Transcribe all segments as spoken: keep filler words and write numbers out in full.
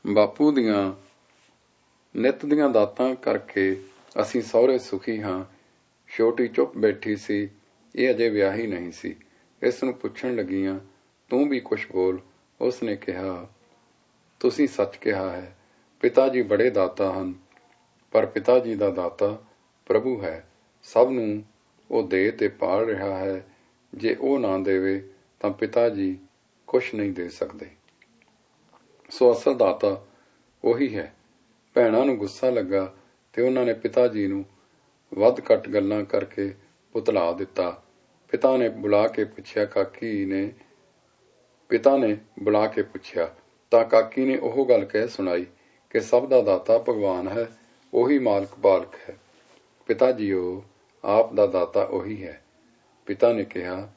ਬਾਪੂ ਦੀਆਂ ਨਿੱਤ ਦੀਆਂ ਦਾਤਾਂ ਕਰਕੇ ਅਸੀਂ ਸਹੁਰੇ ਸੁਖੀ ਹਾਂ। ਛੋਟੀ ਚੁੱਪ ਬੈਠੀ ਸੀ। ਇਹ ਅਜੇ ਵਿਆਹੀ ਨਹੀਂ ਸੀ। ਇਸ ਨੂੰ ਪੁੱਛਣ ਲੱਗੀਆਂ, ਤੂੰ ਵੀ ਕੁਛ ਬੋਲ। ਉਸ ਨੇ ਕਿਹਾ, ਤੁਸੀਂ ਸੱਚ ਕਿਹਾ ਹੈ। ਪਿਤਾ ਜੀ ਬੜੇ ਦਾਤਾ ਹਨ, ਪਰ ਪਿਤਾ ਜੀ ਦਾ ਦਾਤਾ ਪ੍ਰਭੂ ਹੈ। ਸਭ ਨੂੰ ਉਹ ਦੇ ਤੇ ਪਾਲ ਰਿਹਾ ਹੈ। ਜੇ ਉਹ ਨਾ ਦੇਵੇ ਤਾਂ ਪਿਤਾ ਜੀ ਕੁਛ ਨਹੀਂ ਦੇ ਸਕਦੇ। ਸੋ ਅਸਲ ਦਾਤਾ ਉਹੀ ਹੈ। ਭੈਣਾਂ ਨੂੰ ਗੁੱਸਾ ਲੱਗਾ ਤੇ ਉਹਨਾਂ ਨੇ ਪਿਤਾ ਜੀ ਨੂੰ ਵੱਧ ਘੱਟ ਗੱਲਾਂ ਕਰਕੇ ਪੁਤਲਾ ਦਿੱਤਾ। ਪਿਤਾ ਨੇ ਬੁਲਾ ਕੇ ਪੁੱਛਿਆ ਕਾਕੀ ਨੇ ਪਿਤਾ ਨੇ ਬੁਲਾ ਕੇ ਪੁੱਛਿਆ ਤਾਂ ਕਾਕੀ ਨੇ ਉਹ ਗੱਲ ਕਹਿ ਸੁਣਾਈ ਕਿ ਸਭ ਦਾ ਦਾਤਾ ਭਗਵਾਨ ਹੈ, ਉਹੀ ਮਾਲਕ ਬਾਲਕ ਹੈ। ਪਿਤਾ ਜੀਓ, ਆਪ ਦਾ ਦਾਤਾ ਉਹੀ ਹੈ। ਪਿਤਾ ਨੇ ਕਿਹਾ,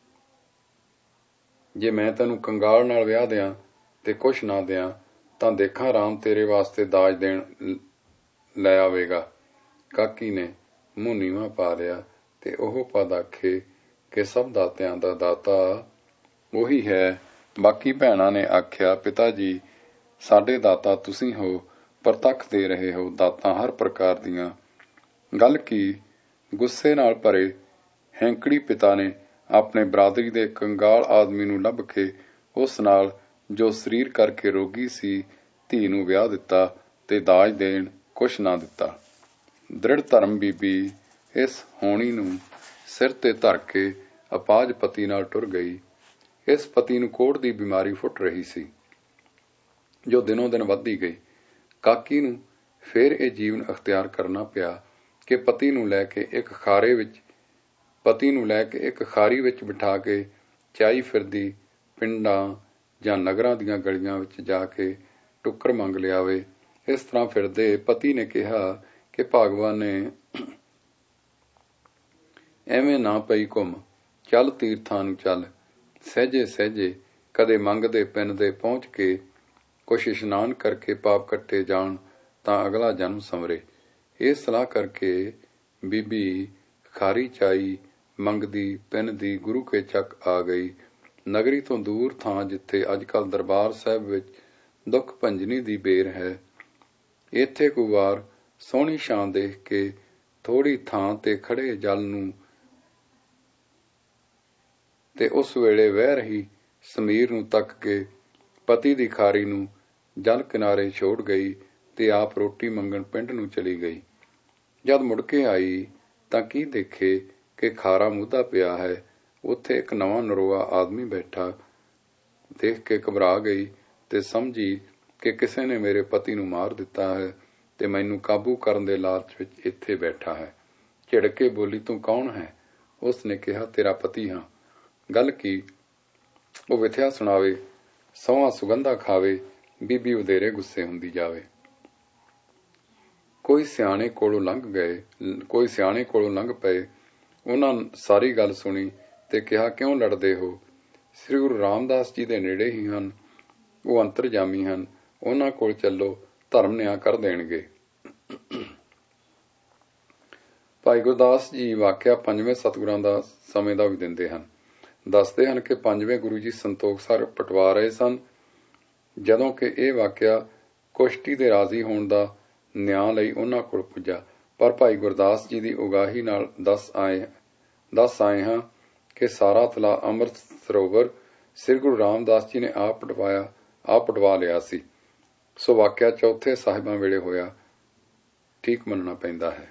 ਜੇ ਮੈਂ ਤੈਨੂੰ ਕੰਗਾਲ ਨਾਲ ਵਿਆਹ ਦਿਆਂ ਤੇ ਕੁਛ ਨਾ ਦਿਆਂ ਤਾਂ ਦੇਖਾਂ ਰਾਮ ਤੇਰੇ ਵਾਸਤੇ ਦਾਜ ਦੇਣ ਲੈ ਆਵੇਗਾ। ਕਾਕੀ ਨੇ ਮੂੰਹ ਨੀਵਾਂ ਪਾ ਲਿਆ ਤੇ ਉਹ ਪਦ ਆਖੇ ਕਿ ਸਭ ਦਾਤਿਆਂ ਦਾ ਦਾਤਾ ਉਹੀ ਹੈ। ਬਾਕੀ ਭੈਣਾਂ ਨੇ ਆਖਿਆ, ਪਿਤਾ ਜੀ, ਸਾਡੇ ਦਾਤਾ ਤੁਸੀਂ ਹੋ, ਪ੍ਰਤੱਖ ਦੇ ਰਹੇ ਹੋ ਦਾਤਾਂ ਹਰ ਪ੍ਰਕਾਰ ਦੀਆਂ। ਗੱਲ ਕੀ, ਗੁੱਸੇ ਨਾਲ ਭਰੇ ਹੈਂਕੜੀ ਪਿਤਾ ਨੇ ਆਪਣੇ ਬਰਾਦਰੀ ਦੇ ਕੰਗਾਲ ਆਦਮੀ ਨੂੰ ਲੱਭ ਕੇ ਉਸ ਨਾਲ, ਜੋ ਸਰੀਰ ਕਰਕੇ ਰੋਗੀ ਸੀ, ਧੀ ਨੂੰ ਵਿਆਹ ਦਿੱਤਾ ਤੇ ਦਾਜ ਦੇਣ ਕੁਛ ਨਾ ਦਿੱਤਾ। ਦ੍ਰਿੜ ਧਰਮ ਬੀਬੀ ਇਸ ਹੋਣੀ ਨੂੰ ਸਿਰ ਤੇ ਧਰ ਕੇ ਅਪਾਹਜ ਪਤੀ ਨਾਲ ਟੁਰ ਗਈ। ਇਸ ਪਤੀ ਨੂੰ ਕੋੜ੍ਹ ਦੀ ਬਿਮਾਰੀ ਫੁੱਟ ਰਹੀ ਸੀ, ਜੋ ਦਿਨੋਂ ਦਿਨ ਵੱਧਦੀ ਗਈ। ਕਾਕੀ ਨੂੰ ਫੇਰ ਇਹ ਜੀਵਨ ਅਖਤਿਆਰ ਕਰਨਾ ਪਿਆ ਕਿ ਪਤੀ ਨੂੰ ਲੈ ਕੇ ਇੱਕ ਖਾਰੇ ਵਿੱਚ ਪਤੀ ਨੂੰ ਲੈ ਕੇ ਇੱਕ ਖਾਰੀ ਵਿੱਚ ਬਿਠਾ ਕੇ ਚਾਈ ਫਿਰਦੀ ਪਿੰਡਾਂ ਜਾਂ ਨਗਰਾਂ ਦੀਆਂ ਗਲੀਆਂ ਵਿੱਚ ਜਾ ਕੇ ਟੁੱਕਰ ਮੰਗ ਲਿਆਵੇ। ਇਸ ਤਰ੍ਹਾਂ ਫਿਰਦੇ ਪਤੀ ਨੇ ਕਿਹਾ ਕਿ ਭਗਵਾਨ ਨੇ ਐਵੇਂ ਨਾ ਪਈ ਘੁੰਮ, ਚੱਲ ਤੀਰਥਾਂ ਨੂੰ ਚੱਲ। ਸਹਿਜੇ ਸਹਿਜੇ ਕਦੇ ਮੰਗਦੇ ਪਿੰਨਦੇ ਪਹੁੰਚ ਕੇ ਕੁਛ ਇਸ਼ਨਾਨ ਕਰਕੇ ਪਾਪ ਕੱਟੇ ਜਾਣ ਤਾਂ ਅਗਲਾ ਜਨਮ ਸੰਵਰੇ। ਇਹ ਸਲਾਹ ਕਰਕੇ ਬੀਬੀ ਖਾਰੀ ਚਾਈ ਮੰਗਦੀ ਪਿੰਨਦੀ ਗੁਰੂ ਕੇ ਚੱਕ ਆ ਗਈ। ਨਗਰੀ ਤੋਂ ਦੂਰ ਥਾਂ ਜਿੱਥੇ ਅੱਜ ਕੱਲ੍ਹ ਦਰਬਾਰ ਸਾਹਿਬ ਵਿੱਚ ਦੁੱਖ ਭੰਜਨੀ ਦੀ ਬੇਰ ਹੈ, ਇੱਥੇ ਕੁ ਵਾਰ ਸੋਹਣੀ ਛਾਂ ਦੇਖ ਕੇ ਥੋੜ੍ਹੀ ਥਾਂ ਤੇ ਖੜੇ ਜਲ ਨੂੰ ਤੇ ਉਸ ਵੇਲੇ ਵਹਿ ਰਹੀ ਸਮੀਰ ਨੂੰ ਤੱਕ ਕੇ ਪਤੀ ਦੀ ਖਾਰੀ ਨੂੰ ਜਲ ਕਿਨਾਰੇ ਛੋੜ ਗਈ ਤੇ ਆਪ ਰੋਟੀ ਮੰਗਣ ਪਿੰਡ ਨੂੰ ਚਲੀ ਗਈ। ਜਦ ਮੁੜ ਕੇ ਆਈ ਤਾਂ ਕੀ ਦੇਖੇ ਕਿ ਖਾਰਾ ਮੁੱਧਾ ਪਿਆ ਹੈ। ਉੱਥੇ ਇੱਕ ਨਵਾਂ ਨਰੋਆ ਆਦਮੀ ਬੈਠਾ ਦੇਖ ਕੇ ਘਬਰਾ ਗਈ ਤੇ ਸਮਝੀ ਕਿ ਕਿਸੇ ਨੇ ਮੇਰੇ ਪਤੀ ਨੂੰ ਮਾਰ ਦਿੱਤਾ ਹੈ ਤੇ ਮੈਨੂੰ ਕਾਬੂ ਕਰਨ ਦੇ ਲਾਲਚ ਵਿੱਚ ਇੱਥੇ ਬੈਠਾ ਹੈ। ਝਿੜਕ ਕੇ ਬੋਲੀ, ਤੂੰ ਕੌਣ ਹੈ? ਉਸ ਨੇ ਕਿਹਾ, ਤੇਰਾ ਪਤੀ ਹਾਂ। ਗੱਲ ਕੀ, ਉਹ ਵਿਥਿਆ ਸੁਣਾਵੇ, ਸਹੁੰਆਂ ਸੁਗੰਧਾ ਖਾਵੇ। ਬੀਬੀ ਵਧੇਰੇ ਗੁੱਸੇ ਹੁੰਦੀ ਜਾਵੇ। ਕੋਈ ਸਿਆਣੇ ਕੋਲੋਂ ਲੰਘ ਗਏ ਕੋਈ ਸਿਆਣੇ ਕੋਲੋਂ ਲੰਘ ਪਏ। ਉਹਨਾਂ ਸਾਰੀ ਗੱਲ ਸੁਣੀ ਤੇ ਕਿਹਾ, ਕਿਉਂ ਲੜਦੇ ਹੋ? ਸ੍ਰੀ ਗੁਰੂ ਰਾਮਦਾਸ ਜੀ ਦੇ ਨੇੜੇ ਹੀ ਹਨ, ਉਹ ਅੰਤਰਜਾਮੀ ਹਨ, ਉਹਨਾਂ ਕੋਲ ਚੱਲੋ, ਧਰਮ ਨਿਆਂ ਕਰ ਦੇਣਗੇ। ਭਾਈ ਗੁਰਦਾਸ ਜੀ ਵਾਕਿਆ ਪੰਜਵੇਂ ਸਤਿਗੁਰਾਂ ਦਾ ਸਮੇਂ ਦਾ ਵੀ ਦਿੰਦੇ ਹਨ। ਦੱਸਦੇ ਹਨ ਕਿ ਪੰਜਵੇਂ ਗੁਰੂ ਜੀ ਸੰਤੋਖ ਸਰ ਪਟਵਾ ਰਹੇ ਸਨ, ਜਦੋਂ ਕਿ ਇਹ ਵਾਕਿਆ ਕੁਸ਼ਤੀ ਦੇ ਰਾਜ਼ੀ ਹੋਣ ਦਾ ਨਿਆਂ ਲਈ ਉਹਨਾਂ ਕੋਲ ਪੁੱਜਾ। ਪਰ ਭਾਈ ਗੁਰਦਾਸ ਜੀ ਦੀ ਉਗਾਹੀ ਨਾਲ ਦੱਸ ਆਏ ਦੱਸ ਆਏ ਹਾਂ ਕਿ ਸਾਰਾ ਤਲਾ ਅੰਮ੍ਰਿਤ ਸਰੋਵਰ ਸ੍ਰੀ ਗੁਰੂ ਰਾਮਦਾਸ ਜੀ ਨੇ ਆਪ ਪਟਵਾਇਆ ਆਪ ਪਟਵਾ ਲਿਆ ਸੀ। ਸੋ ਵਾਕਿਆ ਚੌਥੇ ਸਾਹਿਬਾਂ ਵੇਲੇ ਹੋਇਆ ਠੀਕ ਮੰਨਣਾ ਪੈਂਦਾ ਹੈ।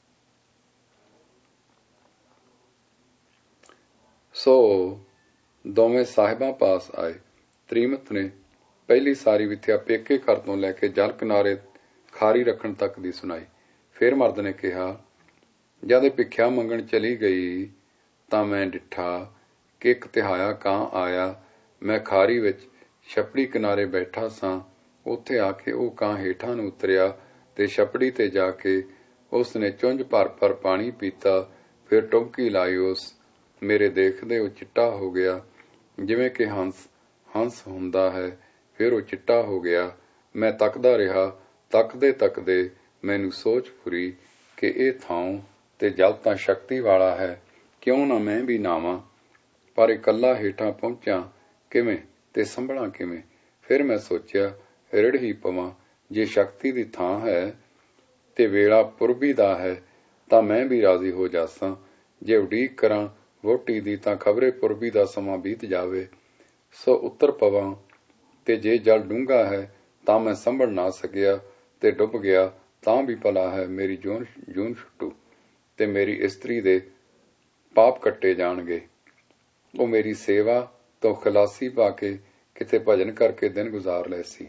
ਸੋ ਦੋਵੇਂ ਸਾਹਿਬਾਂ ਪਾਸ ਆਏ। ਤ੍ਰੀਮਤ ਨੇ ਪਹਿਲੀ ਸਾਰੀ ਵਿਥਿਆ ਪੇਕੇ ਘਰ ਤੋਂ ਲੈ ਕੇ ਜਲ ਕਿਨਾਰੇ ਖਾਰੀ ਰੱਖਣ ਤੱਕ ਦੀ ਸੁਣਾਈ। ਫਿਰ ਮਰਦ ਨੇ ਕਿਹਾ, ਜਦ ਇਹ ਭਿੱਖਿਆ ਮੰਗਣ ਚਲੀ ਗਈ ਤਾਂ ਮੈਂ ਡਿੱਠਾ ਕਿ ਇੱਕ ਤਿਹਾਇਆ ਕਾਂ ਆਇਆ। ਮੈਂ ਖਾਰੀ ਵਿੱਚ ਛਪੜੀ ਕਿਨਾਰੇ ਬੈਠਾ ਸਾਂ। ਉੱਥੇ ਆ ਕੇ ਉਹ ਕਾਂ ਹੇਠਾਂ ਨੂੰ ਉਤਰਿਆ ਤੇ ਛਪੜੀ ਤੇ ਜਾ ਕੇ ਉਸ ਨੇ ਚੁੰਝ ਭਰ ਭਰ ਪਾਣੀ ਪੀਤਾ। ਫਿਰ ਟੁਬਕੀ ਲਾਈ। ਉਸ ਮੇਰੇ ਦੇਖਦੇ ਉਹ ਚਿੱਟਾ ਹੋ ਗਿਆ, ਜਿਵੇਂ ਕਿ ਹੰਸ ਹੰਸ ਹੁੰਦਾ ਹੈ। ਫਿਰ ਉਹ ਚਿੱਟਾ ਹੋ ਗਿਆ। ਮੈਂ ਤੱਕਦਾ ਰਿਹਾ। ਤੱਕਦੇ ਤੱਕਦੇ ਮੈਨੂੰ ਸੋਚ ਫੁਰੀ ਕਿ ਇਹ ਥਾਂ ਤੇ ਜਲ ਤਾਂ ਸ਼ਕਤੀ ਵਾਲਾ ਹੈ, ਕਿਉਂ ਨਾ ਮੈਂ ਵੀ ਨਾਵਾਂ। ਪਰ ਇਕੱਲਾ ਹੇਠਾਂ ਪਹੁੰਚਾਂ ਕਿਵੇਂ ਤੇ ਸੰਭਲਾਂ ਕਿਵੇਂ? ਫਿਰ ਮੈਂ ਸੋਚਿਆ, ਰਿੜ ਹੀ ਪਵਾਂ। ਜੇ ਸ਼ਕਤੀ ਦੀ ਥਾਂ ਹੈ ਤੇ ਵੇਲਾ ਪੁਰਬੀ ਦਾ ਹੈ ਤਾਂ ਮੈਂ ਵੀ ਰਾਜ਼ੀ ਹੋ ਜਾਸਾਂ। ਜੇ ਉਡੀਕ ਕਰਾਂ ਵਹੁਟੀ ਦੀ ਤਾਂ ਖਬਰੇ ਪੁਰਬੀ ਦਾ ਸਮਾਂ ਬੀਤ ਜਾਵੇ। ਸੋ ਉੱਤਰ ਪਵਾਂ ਤੇ ਜੇ ਜਲ ਡੂੰਘਾ ਹੈ ਤਾਂ ਮੈਂ ਸੰਭਲ ਨਾ ਸਕਿਆ ਤੇ ਡੁੱਬ ਗਿਆ ਤਾਂ ਵੀ ਭਲਾ ਹੈ। ਮੇਰੀ ਜੂਨ ਜੂਨ ਛੁੱਟੂ ਤੇ ਮੇਰੀ ਇਸਤਰੀ ਦੇ ਪਾਪ ਕੱਟੇ ਜਾਣਗੇ। ਉਹ ਮੇਰੀ ਸੇਵਾ ਤੋਂ ਖਲਾਸੀ ਪਾ ਕੇ ਕਿਤੇ ਭਜਨ ਕਰਕੇ ਦਿਨ ਗੁਜ਼ਾਰ ਲੈ ਸੀ।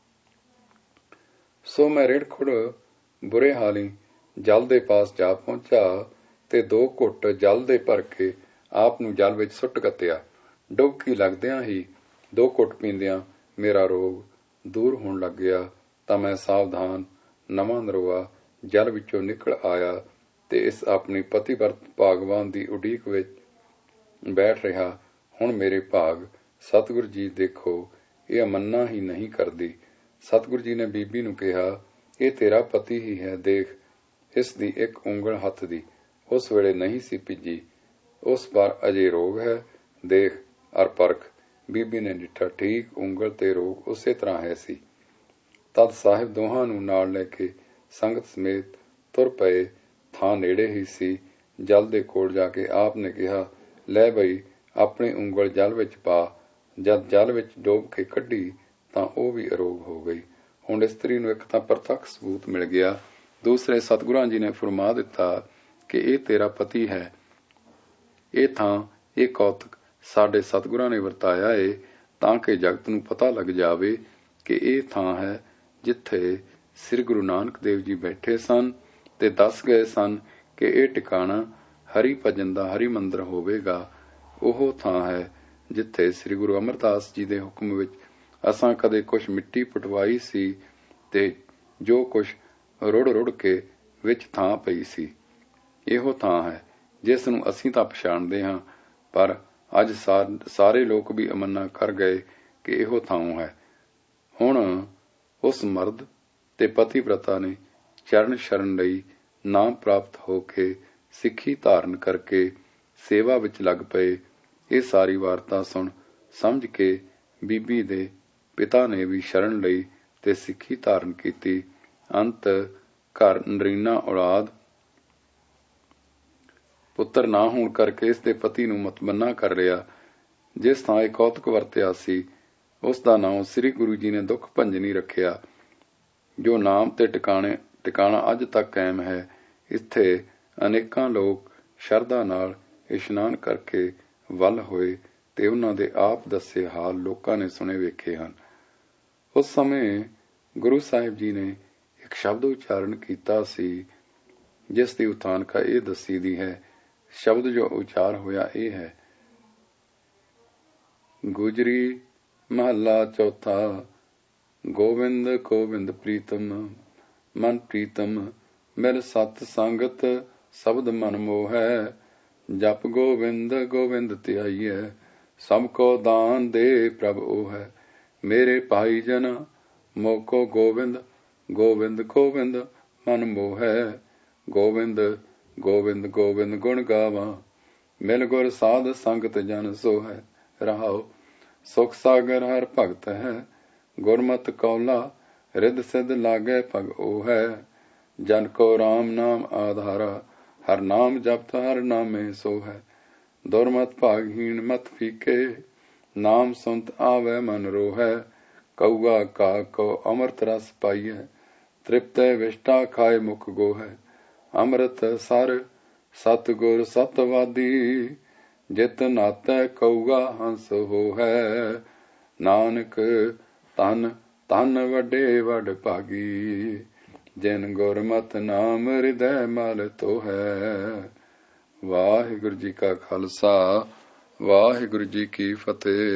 ਸੋ ਮੈਂ ਰਿੜਖੁੜ ਬੁਰੇ ਹਾਲੀ ਜਲ ਦੇ ਪਾਸ ਜਾ ਪਹੁੰਚਾ ਤੇ ਦੋ ਘੁੱਟ ਜਲ ਦੇ ਭਰ ਕੇ ਆਪ ਨੂੰ ਜਲ ਵਿੱਚ ਸੁੱਟ ਕੱਤਿਆ। ਡੁਬਕੀ ਲੱਗਦਿਆਂ ਹੀ ਦੋ ਘੁੱਟ ਪੀਂਦਿਆਂ ਮੇਰਾ ਰੋਗ ਦੂਰ ਹੋਣ ਲੱਗ ਗਿਆ ਤਾਂ ਮੈਂ ਸਾਵਧਾਨ ਨਵਾਂ ਨਰੋਆ ਜਲ ਵਿੱਚੋਂ ਨਿਕਲ ਆਇਆ ਤੇ ਇਸ ਆਪਣੀ ਪਤੀਵਰਤ ਭਾਗਵਾਨ ਦੀ ਉਡੀਕ ਵਿੱਚ ਬੈਠ ਰਿਹਾ। ਹੁਣ ਮੇਰੇ ਭਾਗ ਸਤਿਗੁਰੂ ਜੀ ਦੇਖੋ, ਇਹ ਅਮੰਨਾ ਹੀ ਨਹੀਂ ਕਰਦੀ। ਸਤਿਗੁਰੂ ਜੀ ਨੇ ਬੀਬੀ ਨੂੰ ਕਿਹਾ, ਇਹ ਤੇਰਾ ਪਤੀ ਹੀ ਹੈ, ਦੇਖ ਇਸ ਦੀ ਇੱਕ ਉਂਗਲ ਹੱਥ ਦੀ ਉਸ ਵੇਲੇ ਨਹੀਂ ਸੀ ਭਿੱਜੀ, ਉਸ ਪਰ ਅਜੇ ਰੋਗ ਹੈ, ਦੇਖ ਅਰ ਪਰਖ। ਬੀਬੀ ਨੇ ਡਿੱਠਾ, ਠੀਕ ਉਂਗਲ ਤੇ ਰੋਗ ਉਸੇ ਤਰ੍ਹਾਂ ਹੈ ਸੀ। ਤਦ ਸਾਹਿਬ ਦੋਹਾਂ ਨੂੰ ਨਾਲ ਲੈ ਕੇ ਸੰਗਤ ਸਮੇਤ ਤੁਰ ਪਏ। ਥਾਂ ਨੇੜੇ ਹੀ ਸੀ। ਜਲ ਦੇ ਕੋਲ ਜਾ ਕੇ ਆਪ ਨੇ ਕਿਹਾ, ਲੈ ਬਈ ਆਪਣੀ ਉਂਗਲ ਜਲ ਵਿੱਚ ਪਾ। ਜਦ ਜਲ ਵਿੱਚ ਡੋਬ ਕੇ ਕੱਢੀ ਤਾਂ ਉਹ ਵੀ ਅਰੋਗ ਹੋ ਗਈ। ਹੁਣ ਇਸਤਰੀ ਨੂੰ ਇੱਕ ਤਾਂ ਪ੍ਰਤੱਖ ਸਬੂਤ ਮਿਲ ਗਿਆ, ਦੂਸਰੇ ਸਤਿਗੁਰਾਂ ਜੀ ਨੇ ਫਰਮਾ ਦਿੱਤਾ ਕਿ ਇਹ ਤੇਰਾ ਪਤੀ ਹੈ। ਇਹ ਥਾਂ ਇਹ ਕੌਤਕ ਸਾਡੇ ਸਤਿਗੁਰਾਂ ਨੇ ਵਰਤਾਇਆ ਏ ਤਾਂ ਕਿ ਜਗਤ ਨੂੰ ਪਤਾ ਲੱਗ ਜਾਵੇ ਕਿ ਇਹ ਥਾਂ ਹੈ ਜਿੱਥੇ ਸ੍ਰੀ ਗੁਰੂ ਨਾਨਕ ਦੇਵ ਜੀ ਬੈਠੇ ਸਨ ਤੇ ਦੱਸ ਗਏ ਸਨ ਕਿ ਇਹ ਟਿਕਾਣਾ ਹਰੀ ਭਜਨ ਦਾ ਹਰੀ ਮੰਦਰ ਹੋਵੇਗਾ। ਉਹ ਥਾਂ ਹੈ ਜਿੱਥੇ ਸ੍ਰੀ ਗੁਰੂ ਅਮਰਦਾਸ ਜੀ ਦੇ ਹੁਕਮ ਵਿੱਚ ਅਸਾਂ ਕਦੇ ਕੁਛ ਮਿੱਟੀ ਪਟਵਾਈ ਸੀ ਤੇ ਜੋ ਕੁਛ ਰੁੜ ਰੁੜ ਕੇ ਵਿੱਚ ਥਾਂ ਪਈ ਸੀ। ਇਹੋ ਥਾਂ ਹੈ ਜਿਸ ਨੂੰ ਅਸੀਂ ਤਾਂ ਪਛਾਣਦੇ ਹਾਂ, ਪਰ ਅੱਜ ਸਾਰੇ ਲੋਕ ਵੀ ਅਮੰਨਾ ਕਰ ਗਏ ਕਿ ਇਹੋ ਥਾਂ ਹੈ। ਹੁਣ ਉਸ ਮਰਦ ਤੇ ਪਤੀਵ੍ਰਤਾ ਨੇ ਚਰਨ ਸ਼ਰਨ ਲਈ ਨਾਮ ਪ੍ਰਾਪਤ ਹੋ ਕੇ ਸਿੱਖੀ ਧਾਰਨ ਕਰਕੇ ਸੇਵਾ ਵਿੱਚ ਲੱਗ ਪਏ। ਇਹ ਸਾਰੀ ਵਾਰਤਾ ਸੁਣ ਸਮਝ ਕੇ ਬੀਬੀ ਦੇ ਪਿਤਾ ਨੇ ਵੀ ਸ਼ਰਨ ਲਈ ਤੇ ਸਿੱਖੀ ਧਾਰਨ ਕੀਤੀ। ਅੰਤ ਘਰ ਨਰੀਨਾ ਔਲਾਦ ਪੁੱਤਰ ਨਾ ਹੋਣ ਕਰਕੇ ਇਸ ਦੇ ਪਤੀ ਨੂੰ ਮਤਮੰਨਾ ਕਰ ਲਿਆ। ਜਿਸ ਥਾਂ ਇਹ ਕੌਤਕ ਵਰਤਿਆ ਸੀ ਉਸ ਦਾ ਨਾਮ ਸ੍ਰੀ ਗੁਰੂ ਜੀ ਨੇ ਦੁੱਖ ਭੰਜਨੀ ਰੱਖਿਆ, ਜੋ ਨਾਮ ਤੇ ਟਿਕਾਣੇ ਟਿਕਾਣਾ ਅੱਜ ਤੱਕ ਕਾਇਮ ਹੈ। ਇੱਥੇ ਅਨੇਕਾਂ ਲੋਕ ਸ਼ਰਧਾ ਨਾਲ ਇਸ਼ਨਾਨ ਕਰਕੇ ਵੱਲ ਹੋਏ ਤੇ ਉਹਨਾਂ ਦੇ ਆਪ ਦੱਸੇ ਹਾਲ ਲੋਕਾਂ ਨੇ ਸੁਣੇ ਵੇਖੇ ਹਨ। ਉਸ ਸਮੇਂ ਗੁਰੂ ਸਾਹਿਬ ਜੀ ਨੇ ਇੱਕ ਸ਼ਬਦ ਉਚਾਰਨ ਕੀਤਾ ਸੀ ਜਿਸ ਦੀ ਉਥਾਨਕਾ ਇਹ ਦੱਸੀ ਦੀ ਹੈ। ਸ਼ਬਦ ਜੋ ਉਚਾਰ ਹੋਇਆ ਇਹ ਹੈ, ਗੁਜਰੀ ਮਹੱਲਾ ਚੌਥਾ। ਗੋਬਿੰਦ ਗੋਬਿੰਦ ਪ੍ਰੀਤਮ ਮਨ ਪ੍ਰੀਤਮ ਮਿਲ ਸਤ ਸੰਗਤ ਸ਼ਬਦ ਮਨ ਮੋਹੈ। ਜਪ ਗੋਬਿੰਦ ਗੋਬਿੰਦ ਧਿਆਈਐ ਸਭ ਕੋ ਦਾਨ ਦੇ ਪ੍ਰਭ ਉਹ ਹੈ। ਮੇਰੇ ਭਾਈ ਜਨ ਮੋਕੋ ਗੋਬਿੰਦ ਗੋਬਿੰਦ ਗੋਬਿੰਦ ਮਨ ਮੋਹੈ। ਗੋਬਿੰਦ ਗੋਬਿੰਦ ਗੋਬਿੰਦ ਗੁਣ ਗਾਵਾਂ ਮਿਲ ਗੁਰ ਸਾਧ ਸੰਗਤ ਜਨ ਸੋ ਹੈ। ਰਹਾਉ ਸੁਖ ਸਾਗਰ ਹਰ ਭਗਤ ਹੈ ਗੁਰਮਤਿ ਕੌਲਾ ਰਿੱਧ ਸਿੱਧ ਲਾਗੈ ਭਗ ਉਹ ਹੈ। ਜਨ ਕੋ ਰਾਮ ਨਾਮ ਆਧਾਰਾ ਹਰ ਨਾਮ ਜਪਤ ਹਰ ਨਾਮੇ ਸੋ ਹੈ। ਦੁਰਮਤ ਭਾਗਹੀਣ ਮਤ ਫੀਕੇ ਨਾਮ ਸੁਨਤ ਆਵੈ ਮਨ ਰੋਹੈ। ਕਊਆ ਕਾ ਕੋ ਅੰਮ੍ਰਿਤ ਰਸ ਪਾਈਐ ਤ੍ਰਿਪਤੈ ਵਿਸ਼ਟਾ ਖਾਏ ਮੁਖ ਗੋਹੈ। ਅੰਮ੍ਰਿਤ ਸਰ ਸਤਿਗੁਰ ਸਤਵਾਦੀ ਜਿਤ ਨਾਤੈ ਕਊਆ ਹੰਸ ਹੋਹੈ। ਨਾਨਕ ਧਨ ਧਨ ਵੱਡੇ ਵੱਡ ਭਾਗੀ ਜਿਨ ਗੁਰਮਤਿ ਨਾਮ ਹਿਰਦੈ ਮਲ ਧੋਹੈ। ਵਾਹਿਗੁਰੂ ਜੀ ਕਾ ਖਾਲਸਾ ਵਾਹਿਗੁਰੂ ਜੀ ਕੀ ਫਤਿਹ।